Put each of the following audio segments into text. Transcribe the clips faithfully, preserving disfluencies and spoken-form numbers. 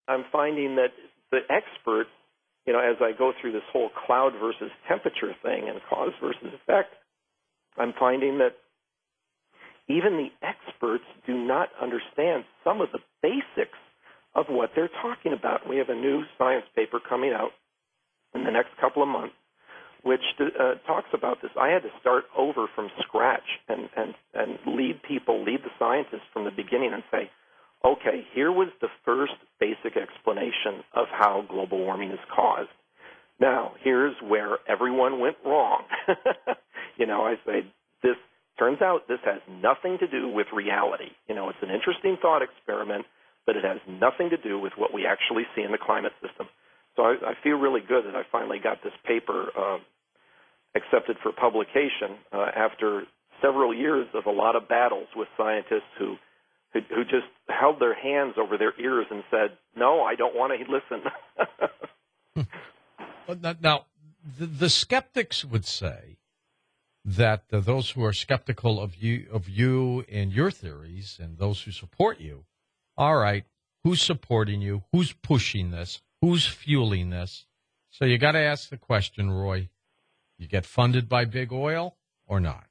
I'm finding that the experts, you know, as I go through this whole cloud versus temperature thing and cause versus effect, I'm finding that even the experts do not understand some of the basics of what they're talking about. We have a new science paper coming out in the next couple of months which uh, talks about this. I had to start over from scratch and, and, and lead people, lead the scientists from the beginning and say, okay, here was the first basic explanation of how global warming is caused. Now, here's where everyone went wrong. You know, I say, this turns out this has nothing to do with reality. You know, it's an interesting thought experiment, but it has nothing to do with what we actually see in the climate system. So I, I feel really good that I finally got this paper uh, accepted for publication uh, after several years of a lot of battles with scientists who, who who just held their hands over their ears and said, no, I don't want to listen. Now, the, the skeptics would say that uh, those who are skeptical of you, of you and your theories and those who support you, all right, who's supporting you? Who's pushing this? Who's fueling this? So you got to ask the question, Roy, you get funded by big oil or not?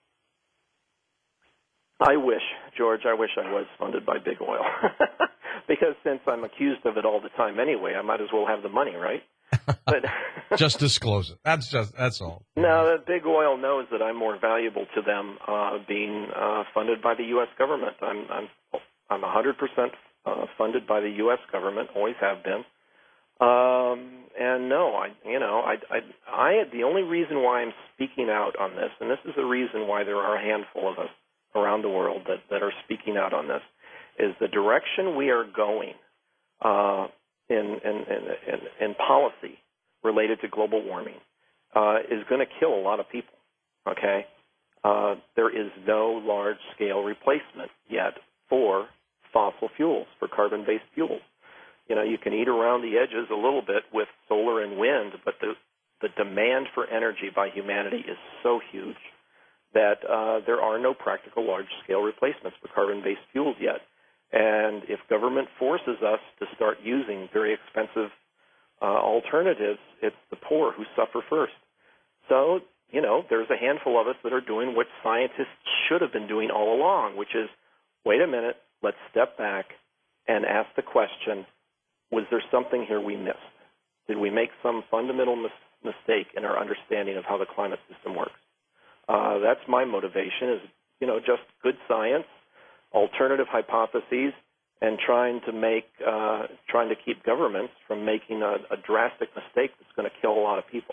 I wish, George, I wish I was funded by big oil. Because since I'm accused of it all the time anyway, I might as well have the money, right? But just disclose it. That's just that's all. No, big oil knows that I'm more valuable to them uh, being uh, funded by the U S government. I'm I'm I'm one hundred percent uh, funded by the U S government, always have been. Um, and no, I you know I I I the only reason why I'm speaking out on this, and this is the reason why there are a handful of us around the world that that are speaking out on this, is the direction we are going. Uh, In, in, in, in policy related to global warming uh, is going to kill a lot of people, okay? Uh, there is no large-scale replacement yet for fossil fuels, for carbon-based fuels. You know, you can eat around the edges a little bit with solar and wind, but the, the demand for energy by humanity is so huge that uh, there are no practical large-scale replacements for carbon-based fuels yet. And if government forces us to start using very expensive uh, alternatives, it's the poor who suffer first. So, you know, there's a handful of us that are doing what scientists should have been doing all along, which is, wait a minute, let's step back and ask the question, was there something here we missed? Did we make some fundamental mis- mistake in our understanding of how the climate system works? Uh, that's my motivation, is, you know, just good science, alternative hypotheses, and trying to make, uh, trying to keep governments from making a, a drastic mistake that's going to kill a lot of people.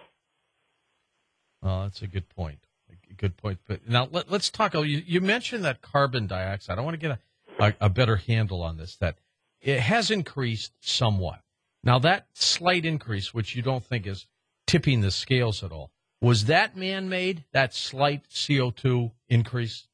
Oh, that's a good point. A good point. But now let, let's talk. You, you mentioned that carbon dioxide. I want to get a, a, a better handle on this. That it has increased somewhat. Now that slight increase, which you don't think is tipping the scales at all, was that man-made? That slight C O two increase?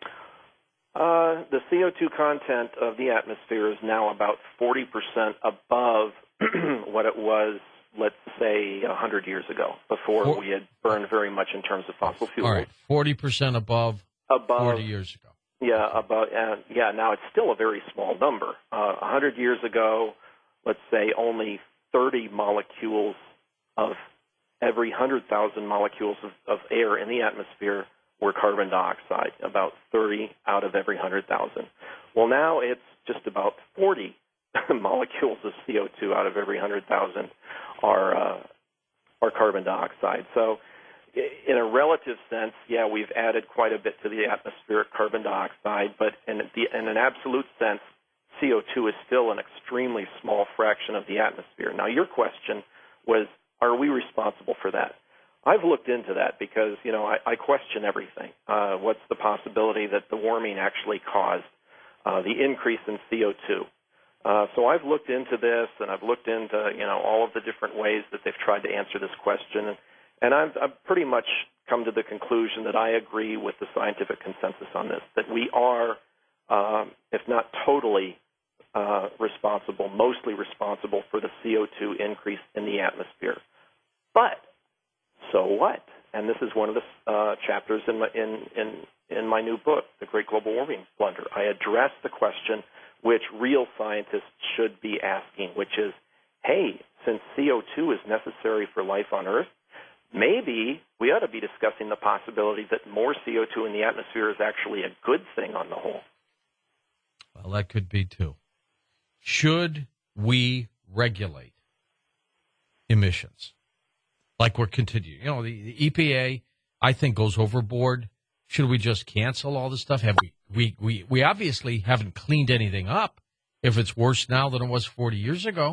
Uh, the C O two content of the atmosphere is now about forty percent above what it was, let's say, one hundred years ago, before For, we had burned very much in terms of fossil fuels. All right, forty percent above, above forty years ago. Yeah, about, uh, yeah, now it's still a very small number. Uh, one hundred years ago, let's say only thirty molecules of every one hundred thousand molecules of, of air in the atmosphere were carbon dioxide, about thirty out of every one hundred thousand. Well, now it's just about forty molecules of C O two out of every one hundred thousand are uh, are carbon dioxide. So in a relative sense, yeah, we've added quite a bit to the atmospheric carbon dioxide, but in, the, in an absolute sense, C O two is still an extremely small fraction of the atmosphere. Now, your question was, are we responsible for that? I've looked into that because, you know, I, I question everything. Uh, what's the possibility that the warming actually caused uh, the increase in C O two? Uh, so I've looked into this, and I've looked into, you know, all of the different ways that they've tried to answer this question, and, and I've, I've pretty much come to the conclusion that I agree with the scientific consensus on this, that we are, um, if not totally uh, responsible, mostly responsible for the C O two increase in the atmosphere. But so what? And this is one of the uh, chapters in my, in, in, in my new book, The Great Global Warming Blunder. I address the question, which real scientists should be asking, which is, hey, since C O two is necessary for life on Earth, maybe we ought to be discussing the possibility that more C O two in the atmosphere is actually a good thing on the whole. Well, that could be too. Should we regulate emissions like we're continuing? You know, the, the E P A, I think, goes overboard. Should we just cancel all this stuff? Have we, we, we, we obviously haven't cleaned anything up if it's worse now than it was forty years ago.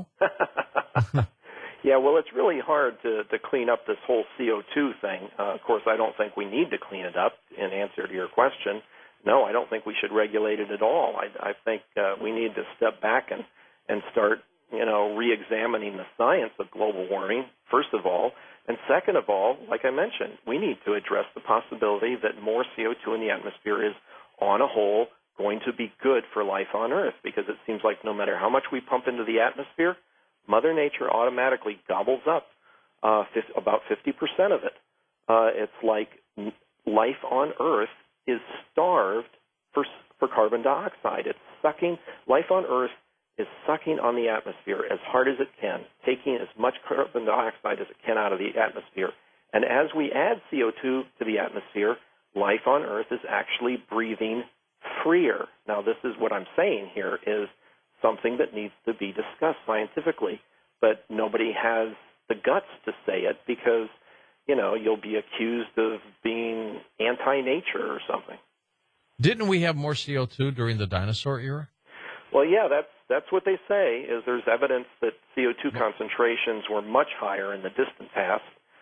Yeah, well, it's really hard to, to clean up this whole C O two thing. Uh, of course, I don't think we need to clean it up. In answer to your question, no, I don't think we should regulate it at all. I, I think uh, we need to step back and, and start, you know, re-examining the science of global warming, first of all. And second of all, like I mentioned, we need to address the possibility that more C O two in the atmosphere is, on a whole, going to be good for life on Earth, because it seems like no matter how much we pump into the atmosphere, Mother Nature automatically gobbles up uh, about fifty percent of it. Uh, it's like life on Earth is starved for for carbon dioxide. It's sucking, life on Earth is sucking on the atmosphere as hard as it can, taking as much carbon dioxide as it can out of the atmosphere. And as we add C O two to the atmosphere, life on Earth is actually breathing freer. Now, this is what I'm saying here is something that needs to be discussed scientifically, but nobody has the guts to say it because, you know, you'll be accused of being anti-nature or something. Didn't we have more C O two during the dinosaur era? Well, yeah, that's that's what they say, is there's evidence that C O two concentrations were much higher in the distant past.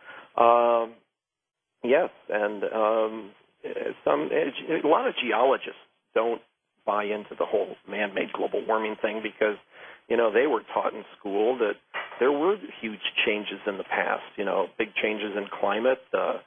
Um, yes, and um, some a lot of geologists don't buy into the whole man-made global warming thing because, you know, they were taught in school that there were huge changes in the past, you know, big changes in climate. Uh,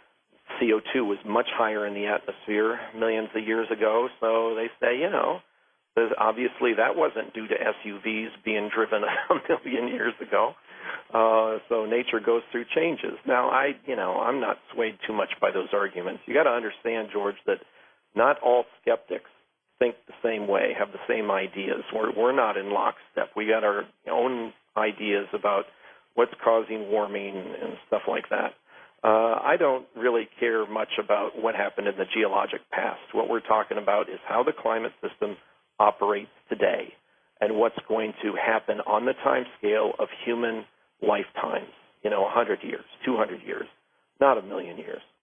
C O two was much higher in the atmosphere millions of years ago, so they say, you know, obviously that wasn't due to S U Vs being driven a million years ago. Uh, so nature goes through changes. Now, I, you know, I'm not swayed too much by those arguments. You got to understand, George, that not all skeptics think the same way, have the same ideas. We're, we're not in lockstep. We got our own ideas about what's causing warming and stuff like that. Uh, I don't really care much about what happened in the geologic past. What we're talking about is how the climate system operates today and what's going to happen on the time scale of human lifetimes, you know, one hundred years, two hundred years, not a million years.